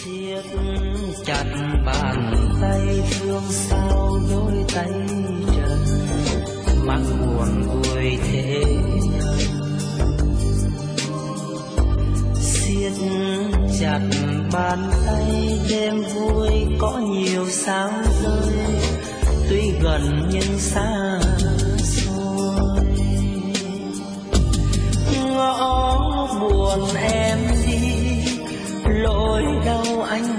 siết chặt bàn tay phương sao đôi tay trần mắt buồn vui thế nhân siết chặt bàn tay đêm vui có nhiều sao rơi tuy gần nhưng xa xôi ngõ buồn em đi lối đau anh